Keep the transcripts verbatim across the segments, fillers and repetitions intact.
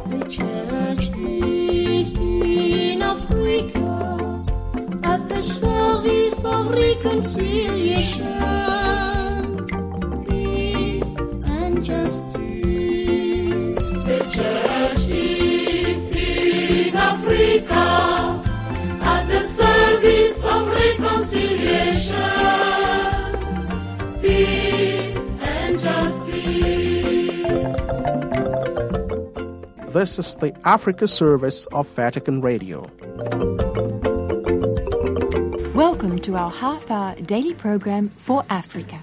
The church is in Africa at the service of reconciliation, peace and justice. The church is in Africa at the service of reconciliation, peace and justice. This is the Africa service of Vatican Radio. Welcome to our half-hour daily program for Africa.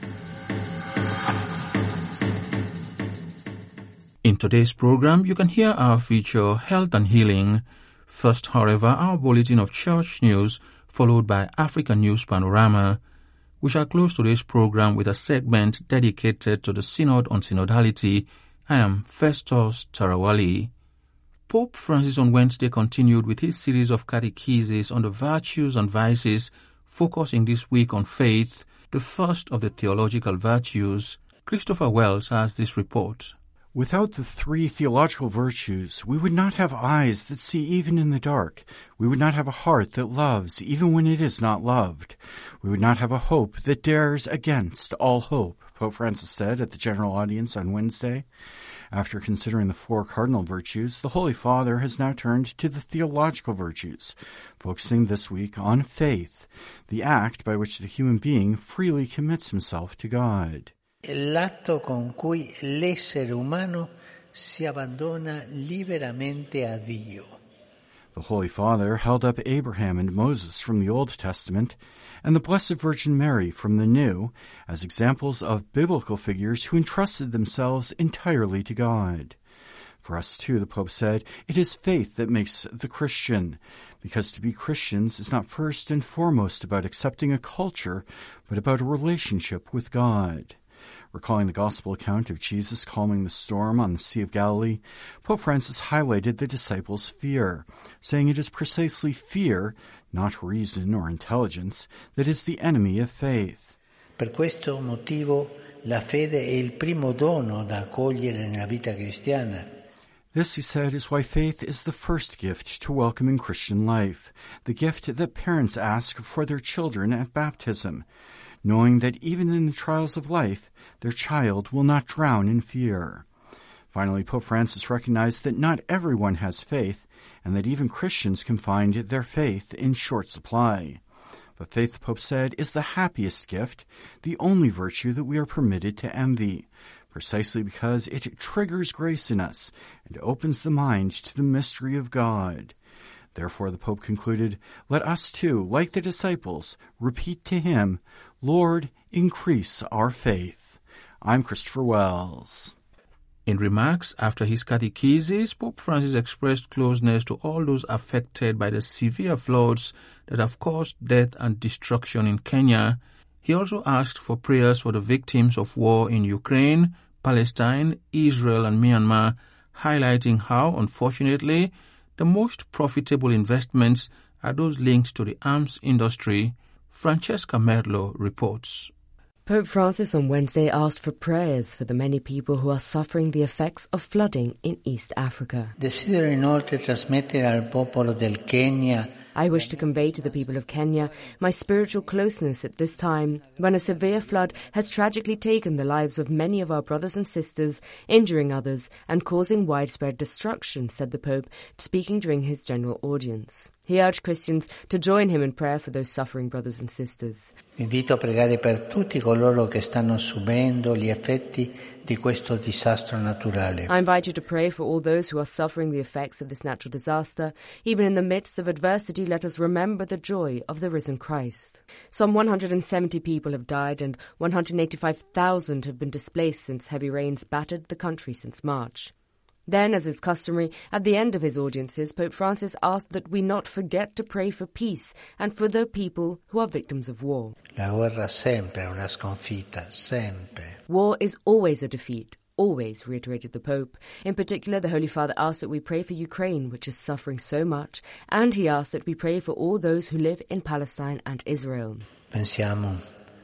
In today's program, you can hear our feature, Health and Healing. First, however, our bulletin of church news, followed by African News Panorama. We shall close today's program with a segment dedicated to the Synod on Synodality. I am Festus Tarawali. Pope Francis on Wednesday continued with his series of catecheses on the virtues and vices, focusing this week on faith, the first of the theological virtues. Christopher Wells has this report. Without the three theological virtues, we would not have eyes that see even in the dark. We would not have a heart that loves even when it is not loved. We would not have a hope that dares against all hope, Pope Francis said at the General Audience on Wednesday. After considering the four cardinal virtues, the Holy Father has now turned to the theological virtues, focusing this week on faith, the act by which the human being freely commits himself to God. L'atto con cui l'essere umano si abbandona liberamente a Dio. The Holy Father held up Abraham and Moses from the Old Testament and the Blessed Virgin Mary from the New as examples of biblical figures who entrusted themselves entirely to God. For us, too, the Pope said, it is faith that makes the Christian, because to be Christians is not first and foremost about accepting a culture, but about a relationship with God. Recalling the Gospel account of Jesus calming the storm on the Sea of Galilee, Pope Francis highlighted the disciples' fear, saying it is precisely fear, not reason or intelligence, that is the enemy of faith. Per questo motivo la fede è il primo dono da accogliere nella vita cristiana. This, he said, is why faith is the first gift to welcome in Christian life, the gift that parents ask for their children at baptism, knowing that even in the trials of life, their child will not drown in fear. Finally, Pope Francis recognized that not everyone has faith, and that even Christians can find their faith in short supply. But faith, the Pope said, is the happiest gift, the only virtue that we are permitted to envy, precisely because it triggers grace in us and opens the mind to the mystery of God. Therefore, the Pope concluded, let us too, like the disciples, repeat to him, Lord, increase our faith. I'm Christopher Wells. In remarks after his catechesis, Pope Francis expressed closeness to all those affected by the severe floods that have caused death and destruction in Kenya. He also asked for prayers for the victims of war in Ukraine, Palestine, Israel, and Myanmar, highlighting how, unfortunately, the most profitable investments are those linked to the arms industry. Francesca Merlo reports. Pope Francis on Wednesday asked for prayers for the many people who are suffering the effects of flooding in East Africa. Desidero inoltre trasmettere al popolo del Kenya. I wish to convey to the people of Kenya my spiritual closeness at this time, when a severe flood has tragically taken the lives of many of our brothers and sisters, injuring others and causing widespread destruction, said the Pope, speaking during his general audience. He urged Christians to join him in prayer for those suffering brothers and sisters. Invito a pregare per tutti coloro che stanno subendo gli effetti di questo disastro naturale. I invite you to pray for all those who are suffering the effects of this natural disaster. Even in the midst of adversity, let us remember the joy of the risen Christ. Some one hundred seventy people have died and one hundred eighty-five thousand have been displaced since heavy rains battered the country since March. Then, as is customary, at the end of his audiences, Pope Francis asked that we not forget to pray for peace and for the people who are victims of war. La guerra sempre è una sconfitta, sempre. War is always a defeat, always, reiterated the Pope. In particular, the Holy Father asked that we pray for Ukraine, which is suffering so much, and he asked that we pray for all those who live in Palestine and Israel. Pensiamo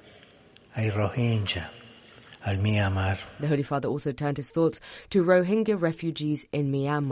ai Rohingya, al Myanmar. The Holy Father also turned his thoughts to Rohingya refugees in Myanmar.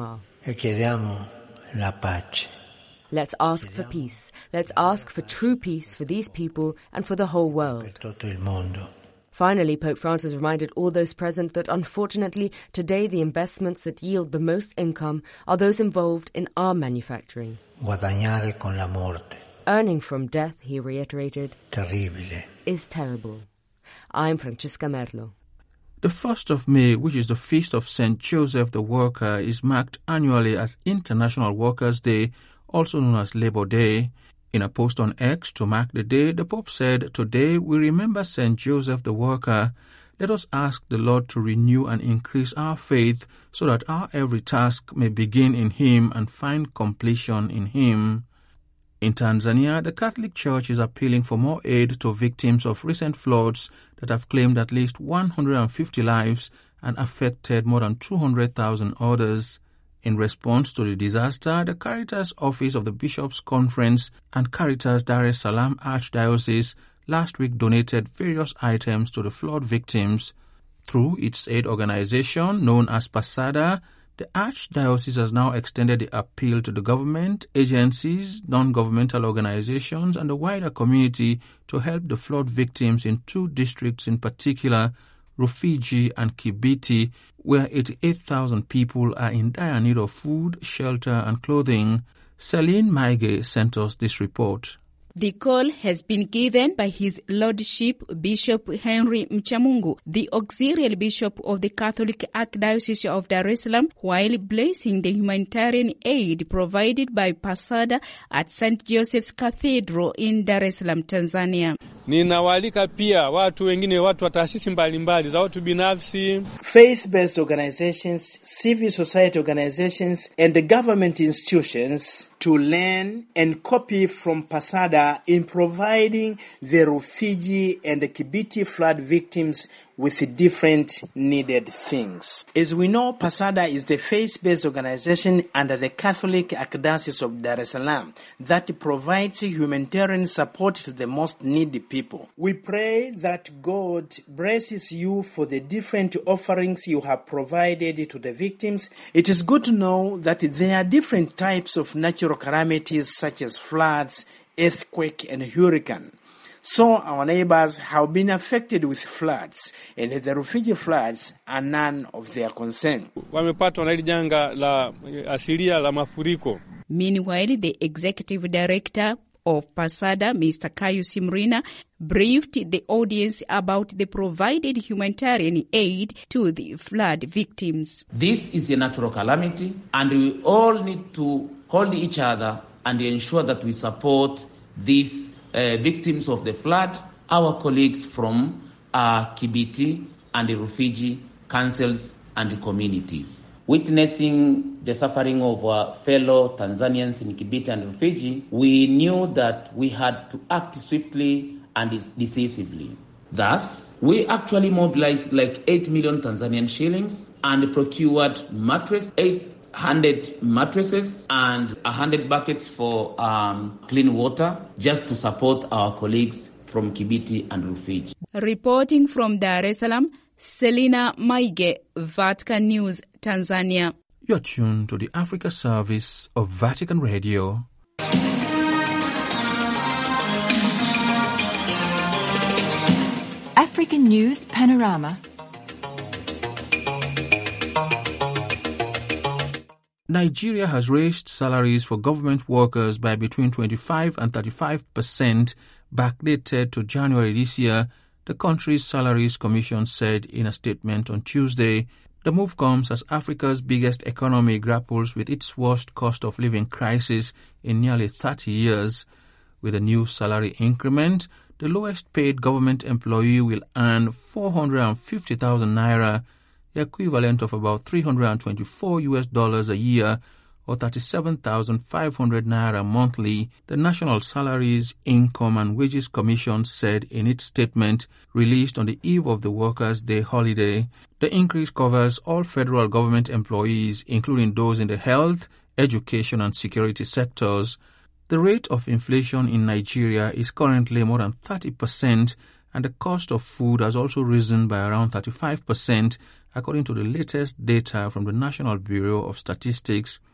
e chiediamo la pace. Let's ask for peace. Let's ask for true peace for these people and for the whole Per world. tutto il mondo. Finally, Pope Francis reminded all those present that unfortunately today the investments that yield the most income are those involved in arm manufacturing. Guadagnare con la morte. Earning from death, he reiterated, Terribile. is terrible. I'm Francesca Merlo. The first of May, which is the feast of Saint Joseph the Worker, is marked annually as International Workers' Day, also known as Labor Day. In a post on X to mark the day, the Pope said, "Today we remember Saint Joseph the Worker. Let us ask the Lord to renew and increase our faith so that our every task may begin in Him and find completion in Him." In Tanzania, the Catholic Church is appealing for more aid to victims of recent floods that have claimed at least one hundred fifty lives and affected more than two hundred thousand others. In response to the disaster, the Caritas Office of the Bishops' Conference and Caritas Dar es Salaam Archdiocese last week donated various items to the flood victims. Through its aid organization known as PASADA, the Archdiocese has now extended the appeal to the government, agencies, non-governmental organizations, and the wider community to help the flood victims in two districts in particular, Rufiji and Kibiti, where eighty-eight thousand people are in dire need of food, shelter, and clothing. Celine Maige sent us this report. The call has been given by His Lordship Bishop Henry Mchamungu, the Auxiliary Bishop of the Catholic Archdiocese of Dar es Salaam, while blessing the humanitarian aid provided by PASADA at Saint Joseph's Cathedral in Dar es Salaam, Tanzania. Ninawaalika pia watu wengine, watu wa taasisi mbalimbali za watu binafsi, faith-based organizations, civil society organizations, and the government institutions to learn and copy from PASADA in providing the Rufiji and the Kibiti flood victims with different needed things. As we know, PASADA is the faith-based organization under the Catholic Archdiocese of Dar es Salaam that provides humanitarian support to the most needy people. We pray that God blesses you for the different offerings you have provided to the victims. It is good to know that there are different types of natural calamities such as floods, earthquake, and hurricane. So our neighbors have been affected with floods, and the refugee floods are none of their concern. Wamepatwa na hili janga la asilia la mafuriko. Meanwhile, the executive director of PASADA, Mister Kayu Simrina, briefed the audience about the provided humanitarian aid to the flood victims. This is a natural calamity, and we all need to hold each other and ensure that we support these Uh, victims of the flood, our colleagues from uh, Kibiti and the Rufiji councils and the communities. Witnessing the suffering of our fellow Tanzanians in Kibiti and Rufiji, we knew that we had to act swiftly and decisively. Thus, we actually mobilized like eight million Tanzanian shillings and procured mattress, eight hundred mattresses and one hundred buckets for um, clean water just to support our colleagues from Kibiti and Rufiji. Reporting from Dar es Salaam, Selina Maige, Vatican News, Tanzania. You're tuned to the Africa service of Vatican Radio. African News Panorama. Nigeria has raised salaries for government workers by between twenty-five and thirty-five percent backdated to January this year, the country's Salaries Commission said in a statement on Tuesday. The move comes as Africa's biggest economy grapples with its worst cost of living crisis in nearly thirty years. With a new salary increment, the lowest paid government employee will earn four hundred fifty thousand naira, the equivalent of about three hundred twenty-four U S dollars a year or thirty-seven thousand five hundred naira monthly, the National Salaries, Income and Wages Commission said in its statement released on the eve of the Workers' Day holiday. The increase covers all federal government employees, including those in the health, education and security sectors. The rate of inflation in Nigeria is currently more than thirty percent, and the cost of food has also risen by around thirty-five percent, according to the latest data from the National Bureau of Statistics.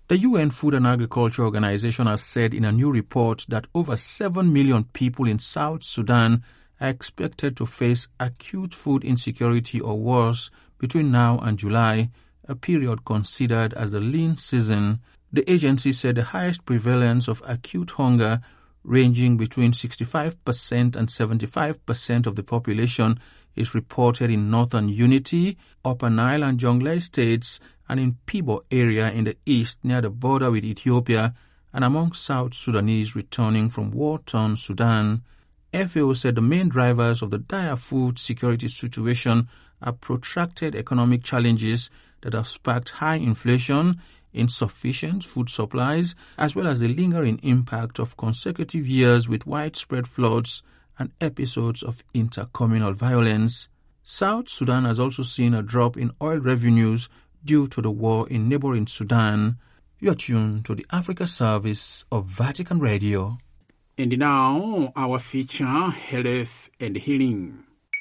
The U N Food and Agriculture Organization has said in a new report that over seven million people in South Sudan are expected to face acute food insecurity or worse between now and July, a period considered as the lean season. The agency said the highest prevalence of acute hunger, ranging between sixty-five percent and seventy-five percent of the population, is reported in Northern Unity, Upper Nile and Jonglei states, and in Pibo area in the east near the border with Ethiopia, and among South Sudanese returning from war-torn Sudan. F A O said the main drivers of the dire food security situation are protracted economic challenges that have sparked high inflation, insufficient food supplies, as well as the lingering impact of consecutive years with widespread floods and episodes of intercommunal violence. South Sudan has also seen a drop in oil revenues due to the war in neighboring Sudan. You are tuned to the Africa Service of Vatican Radio. And now, our feature, Health and Healing.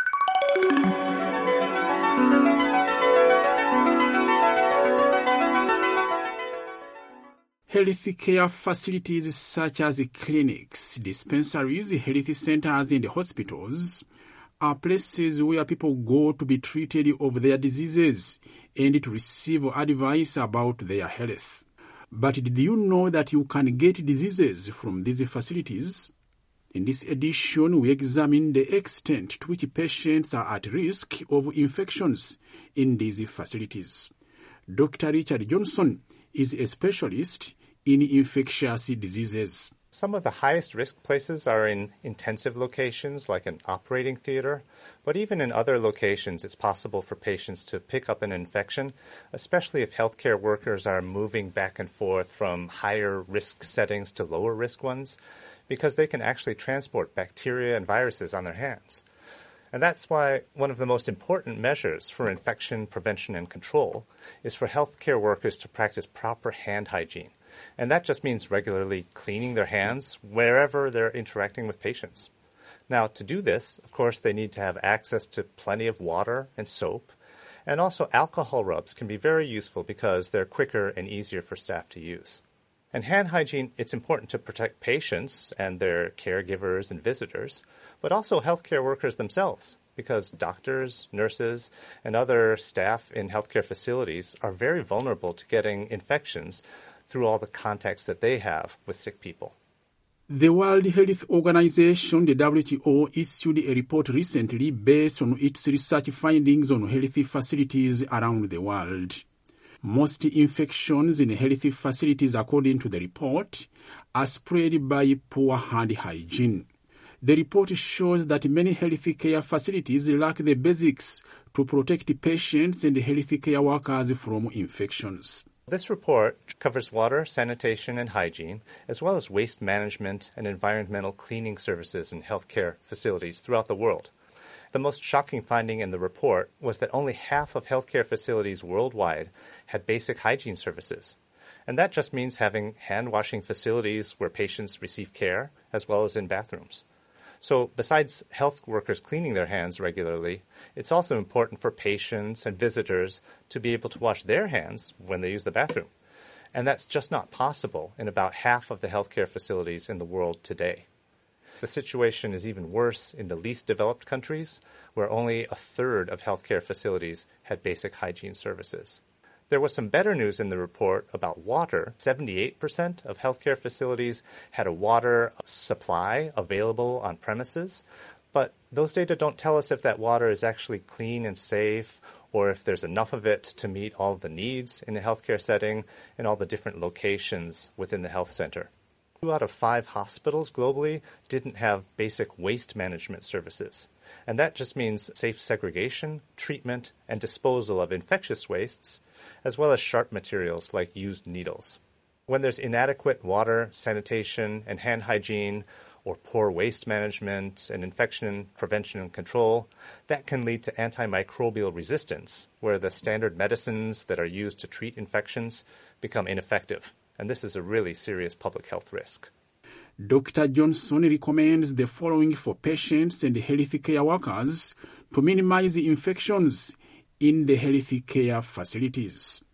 Health care facilities such as clinics, dispensaries, health centers, and hospitals are places where people go to be treated of their diseases and to receive advice about their health. But did you know that you can get diseases from these facilities? In this edition, we examine the extent to which patients are at risk of infections in these facilities. Doctor Richard Johnson is a specialist in infectious diseases. Some of the highest risk places are in intensive locations like an operating theater, but even in other locations it's possible for patients to pick up an infection, especially if healthcare workers are moving back and forth from higher risk settings to lower risk ones, because they can actually transport bacteria and viruses on their hands. And that's why one of the most important measures for infection prevention and control is for healthcare workers to practice proper hand hygiene. And that just means regularly cleaning their hands wherever they're interacting with patients. Now, to do this, of course, they need to have access to plenty of water and soap. And also alcohol rubs can be very useful because they're quicker and easier for staff to use. And hand hygiene, it's important to protect patients and their caregivers and visitors, but also healthcare workers themselves, because doctors, nurses, and other staff in healthcare facilities are very vulnerable to getting infections through all the contacts that they have with sick people. The World Health Organization, the W H O, issued a report recently based on its research findings on health facilities around the world. Most infections in health facilities, according to the report, are spread by poor hand hygiene. The report shows that many healthcare facilities lack the basics to protect patients and healthcare workers from infections. This report covers water, sanitation, and hygiene, as well as waste management and environmental cleaning services in healthcare facilities throughout the world. The most shocking finding in the report was that only half of healthcare facilities worldwide had basic hygiene services. And that just means having hand-washing facilities where patients receive care, as well as in bathrooms. So besides health workers cleaning their hands regularly, it's also important for patients and visitors to be able to wash their hands when they use the bathroom. And that's just not possible in about half of the healthcare facilities in the world today. The situation is even worse in the least developed countries, where only a third of healthcare facilities had basic hygiene services. There was some better news in the report about water. seventy-eight percent of healthcare facilities had a water supply available on premises, but those data don't tell us if that water is actually clean and safe, or if there's enough of it to meet all the needs in a healthcare setting and all the different locations within the health center. Two out of five hospitals globally didn't have basic waste management services. And that just means safe segregation, treatment, and disposal of infectious wastes, as well as sharp materials like used needles. When there's inadequate water, sanitation, and hand hygiene, or poor waste management and infection prevention and control, that can lead to antimicrobial resistance, where the standard medicines that are used to treat infections become ineffective. And this is a really serious public health risk. Doctor Johnson recommends the following for patients and healthcare workers to minimize infections in the healthcare facilities.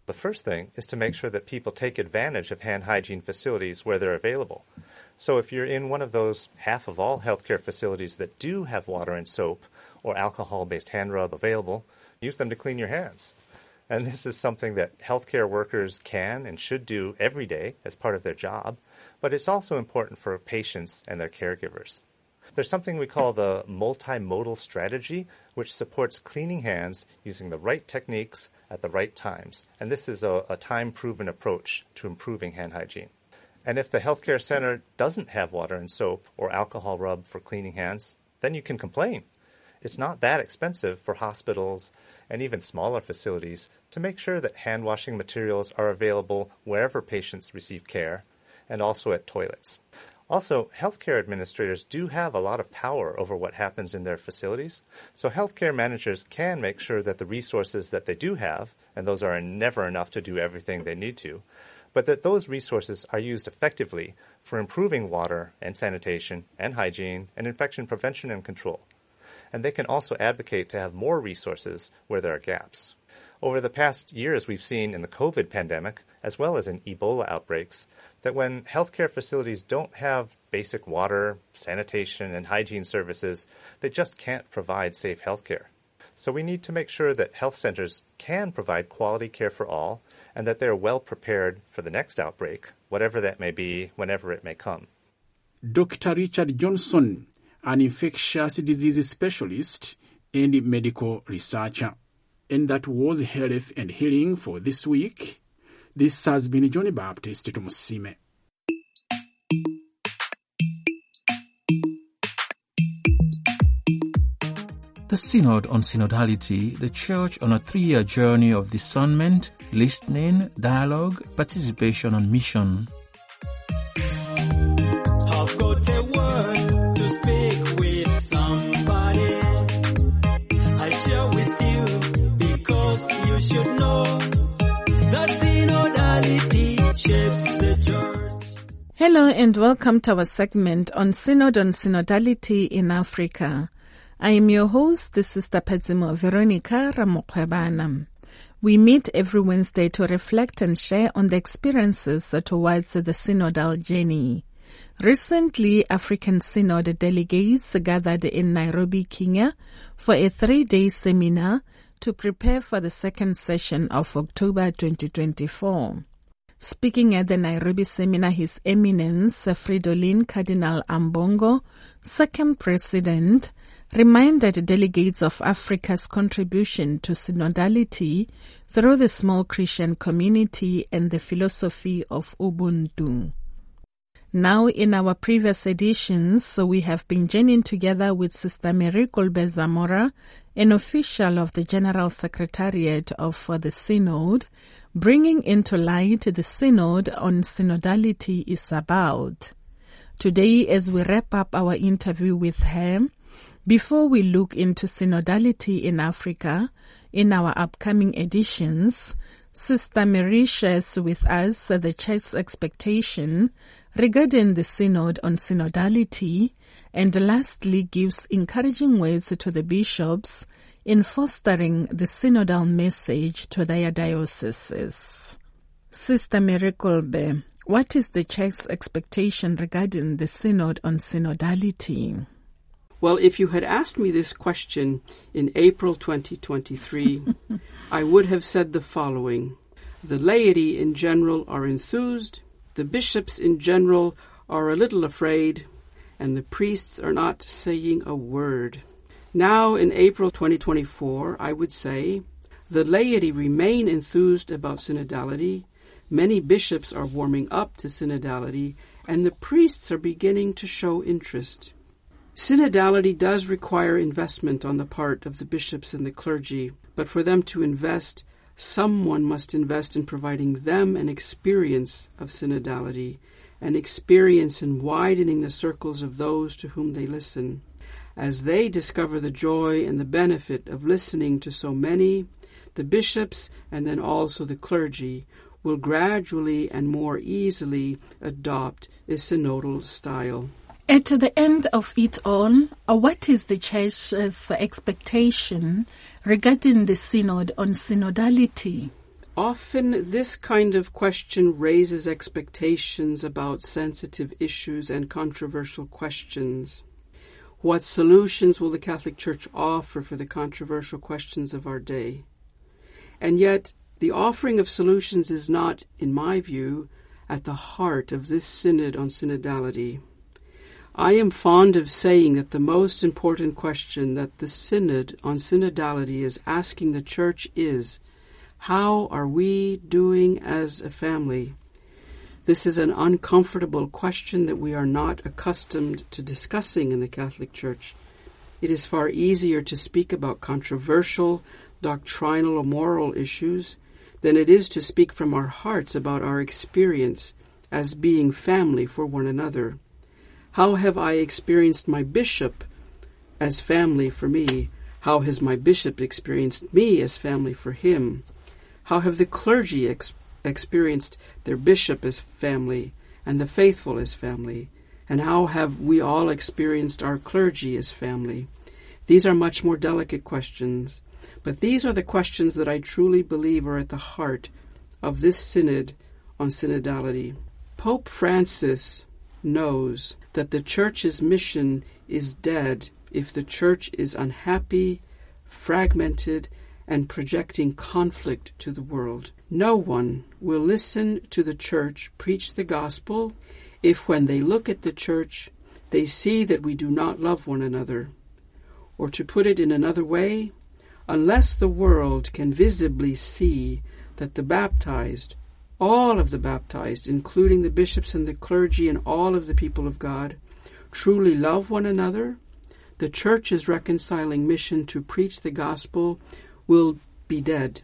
The first thing is to make sure that people take advantage of hand hygiene facilities where they're available. So if you're in one of those half of all healthcare facilities that do have water and soap or alcohol-based hand rub available, use them to clean your hands. And this is something that healthcare workers can and should do every day as part of their job, but it's also important for patients and their caregivers. There's something we call the multimodal strategy, which supports cleaning hands using the right techniques at the right times. And this is a, a time-proven approach to improving hand hygiene. And if the healthcare center doesn't have water and soap or alcohol rub for cleaning hands, then you can complain. It's not that expensive for hospitals and even smaller facilities to make sure that hand-washing materials are available wherever patients receive care and also at toilets. Also, healthcare administrators do have a lot of power over what happens in their facilities, so healthcare managers can make sure that the resources that they do have, and those are never enough to do everything they need to, but that those resources are used effectively for improving water and sanitation and hygiene and infection prevention and control. And they can also advocate to have more resources where there are gaps. Over the past years, we've seen in the COVID pandemic, as well as in Ebola outbreaks, that when healthcare facilities don't have basic water, sanitation, and hygiene services, they just can't provide safe healthcare. So we need to make sure that health centers can provide quality care for all and that they're well prepared for the next outbreak, whatever that may be, whenever it may come. Doctor Richard Johnson, an infectious disease specialist and medical researcher. And that was Health and Healing for this week. This has been Johnny Baptist Tumusime. The Synod on Synodality, the Church on a three-year journey of discernment, listening, dialogue, participation and mission. I've got a word to speak with somebody. I share with you because you should know that synodality shapes the church. Hello and welcome to our segment on Synod on Synodality in Africa. I am your host, the Sister Pedzimo Veronica Ramokwebana. We meet every Wednesday to reflect and share on the experiences towards the synodal journey. Recently, African Synod delegates gathered in Nairobi, Kenya for a three-day seminar to prepare for the second session of October twenty twenty-four. Speaking at the Nairobi seminar, His Eminence Fridolin Cardinal Ambongo, second president, reminded delegates of Africa's contribution to synodality through the small Christian community and the philosophy of Ubuntu. Now, in our previous editions, we have been journeying together with Sister Mary Kolbe Zamora, an official of the General Secretariat of the Synod, bringing into light the Synod on Synodality is about. Today, as we wrap up our interview with her, before we look into synodality in Africa, in our upcoming editions, Sister Mary shares with us the Church's expectation regarding the Synod on synodality, and lastly gives encouraging words to the bishops in fostering the synodal message to their dioceses. Sister Mary Kolbe, what is the Church's expectation regarding the Synod on synodality? Well, if you had asked me this question in April twenty twenty-three, I would have said the following. The laity in general are enthused, the bishops in general are a little afraid, and the priests are not saying a word. Now, in April twenty twenty-four, I would say, the laity remain enthused about synodality, many bishops are warming up to synodality, and the priests are beginning to show interest. Synodality does require investment on the part of the bishops and the clergy, but for them to invest, someone must invest in providing them an experience of synodality, an experience in widening the circles of those to whom they listen. As they discover the joy and the benefit of listening to so many, the bishops and then also the clergy will gradually and more easily adopt a synodal style. At the end of it all, what is the Church's expectation regarding the Synod on synodality? Often this kind of question raises expectations about sensitive issues and controversial questions. What solutions will the Catholic Church offer for the controversial questions of our day? And yet, the offering of solutions is not, in my view, at the heart of this Synod on Synodality. I am fond of saying that the most important question that the Synod on Synodality is asking the Church is, how are we doing as a family? This is an uncomfortable question that we are not accustomed to discussing in the Catholic Church. It is far easier to speak about controversial, doctrinal, or moral issues than it is to speak from our hearts about our experience as being family for one another. How have I experienced my bishop as family for me? How has my bishop experienced me as family for him? How have the clergy ex- experienced their bishop as family and the faithful as family? And how have we all experienced our clergy as family? These are much more delicate questions, but these are the questions that I truly believe are at the heart of this Synod on Synodality. Pope Francis knows that the Church's mission is dead if the Church is unhappy, fragmented, and projecting conflict to the world. No one will listen to the Church preach the gospel if when they look at the Church, they see that we do not love one another. Or to put it in another way, unless the world can visibly see that the baptized, all of the baptized, including the bishops and the clergy and all of the people of God, truly love one another, the Church's reconciling mission to preach the gospel will be dead.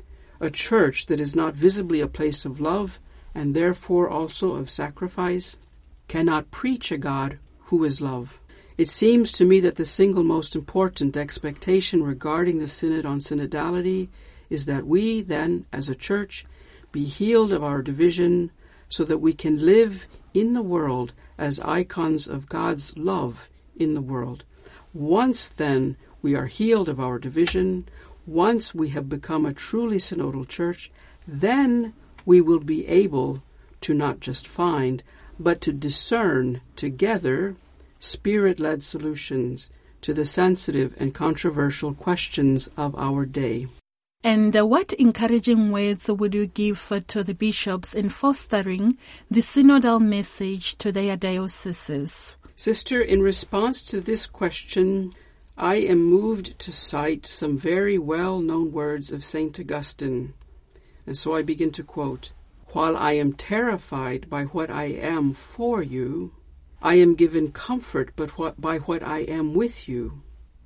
A Church that is not visibly a place of love, and therefore also of sacrifice, cannot preach a God who is love. It seems to me that the single most important expectation regarding the Synod on Synodality is that we then, as a Church, be healed of our division so that we can live in the world as icons of God's love in the world. Once then we are healed of our division, once we have become a truly synodal Church, then we will be able to not just find, but to discern together Spirit-led solutions to the sensitive and controversial questions of our day. And uh, what encouraging words would you give uh, to the bishops in fostering the synodal message to their dioceses? Sister, in response to this question, I am moved to cite some very well-known words of Saint Augustine. And so I begin to quote, "While I am terrified by what I am for you, I am given comfort but what, by what I am with you.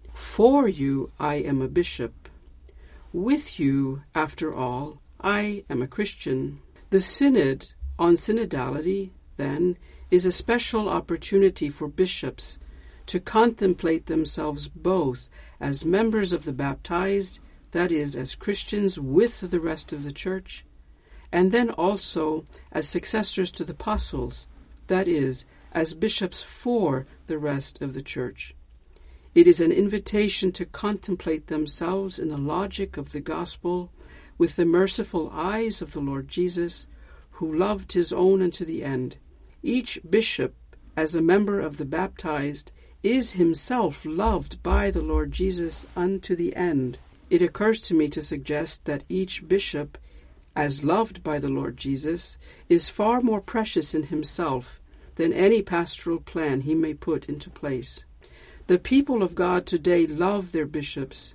For you I am a bishop. With you, after all, I am a Christian." The Synod on Synodality, then, is a special opportunity for bishops to contemplate themselves both as members of the baptized, that is, as Christians with the rest of the Church, and then also as successors to the apostles, that is, as bishops for the rest of the Church. It is an invitation to contemplate themselves in the logic of the gospel with the merciful eyes of the Lord Jesus, who loved his own unto the end. Each bishop, as a member of the baptized, is himself loved by the Lord Jesus unto the end. It occurs to me to suggest that each bishop, as loved by the Lord Jesus, is far more precious in himself than any pastoral plan he may put into place. The people of God today love their bishops,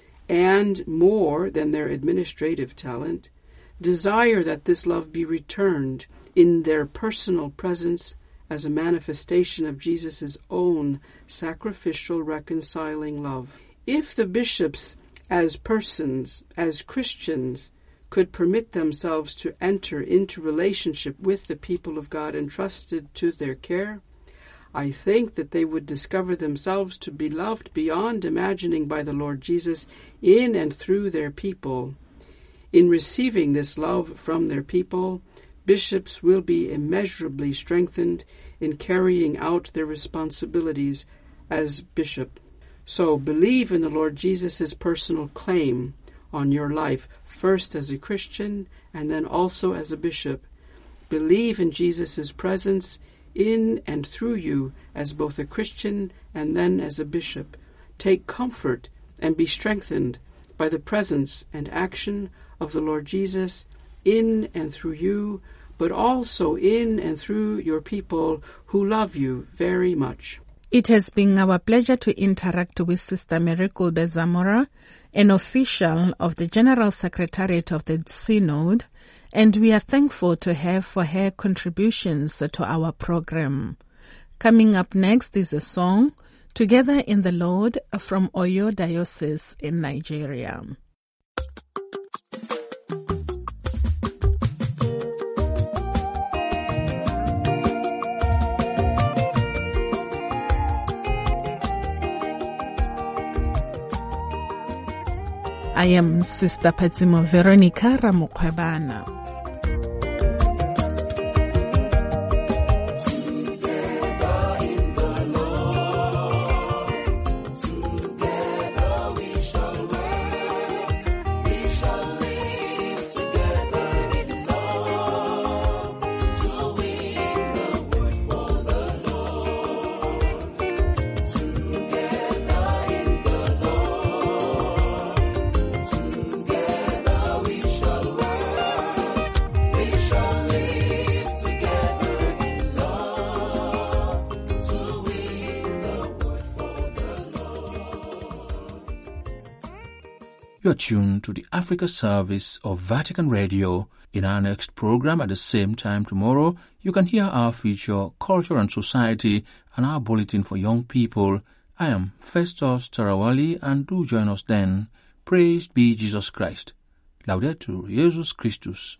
and more than their administrative talent, desire that this love be returned in their personal presence as a manifestation of Jesus' own sacrificial reconciling love. If the bishops, as persons, as Christians, could permit themselves to enter into relationship with the people of God entrusted to their care, I think that they would discover themselves to be loved beyond imagining by the Lord Jesus in and through their people. In receiving this love from their people, bishops will be immeasurably strengthened in carrying out their responsibilities as bishop. So believe in the Lord Jesus' personal claim on your life, first as a Christian and then also as a bishop. Believe in Jesus' presence in and through you as both a Christian and then as a bishop. Take comfort and be strengthened by the presence and action of the Lord Jesus in and through you, but also in and through your people who love you very much. It has been our pleasure to interact with Sister Miracle Bezamora, an official of the General Secretariat of the Synod, and we are thankful to have for her contributions to our program. Coming up next is a song, Together in the Lord, from Oyo Diocese in Nigeria. I am Sister Petsimo Veronica Ramokwebana. You are tuned to the Africa service of Vatican Radio. In our next program at the same time tomorrow, you can hear our feature Culture and Society and our bulletin for young people. I am Festus Tarawali, and do join us then. Praised be Jesus Christ. Laudetur Jesus Christus.